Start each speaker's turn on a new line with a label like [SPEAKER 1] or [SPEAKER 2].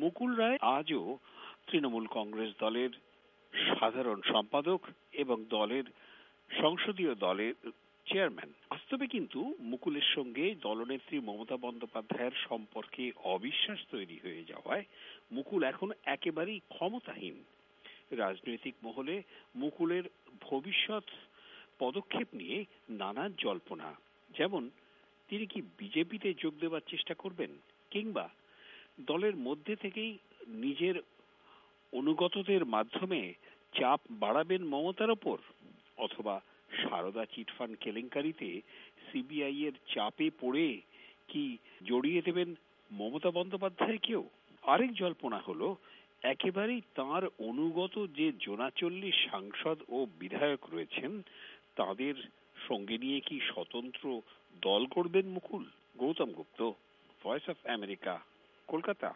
[SPEAKER 1] মুকুল রায় আজও তৃণমূল কংগ্রেস দলের সাধারণ সম্পাদক এবং দলের সংসদীয় দলের চেয়ারম্যান। বাস্তবে কিন্তু মুকুলের সঙ্গে দলনেত্রী মমতা বন্দ্যোপাধ্যায়ের সম্পর্কে অবিশ্বাস তৈরি হয়ে যাওয়ায় মুকুল এখন একেবারেই ক্ষমতাহীন। রাজনৈতিক মহলে মুকুলের ভবিষ্যৎ পদক্ষেপ নিয়ে নানা জল্পনা, যেমন তিনি কি বিজেপিতে যোগ দেওয়ার চেষ্টা করবেন, কিংবা দলের মধ্যে থেকেই নিজের অনুগতদের মাধ্যমে চাপ বাড়াবেন মমতার ওপর, অথবা সারদা চিটফান্ড কেলেঙ্কারিতে সিবিআই এর চাপে পড়ে কি জড়িয়ে দেবেন মমতা বন্দ্যোপাধ্যায়কেও। আরেক জল্পনা হলো একেবারেই তাঁর অনুগত যে ৩৯ সাংসদ ও বিধায়ক রয়েছেন তাদের সঙ্গে নিয়ে কি স্বতন্ত্র দল করবেন Mukul. Gautam Gupta, voice of America, Kolkata.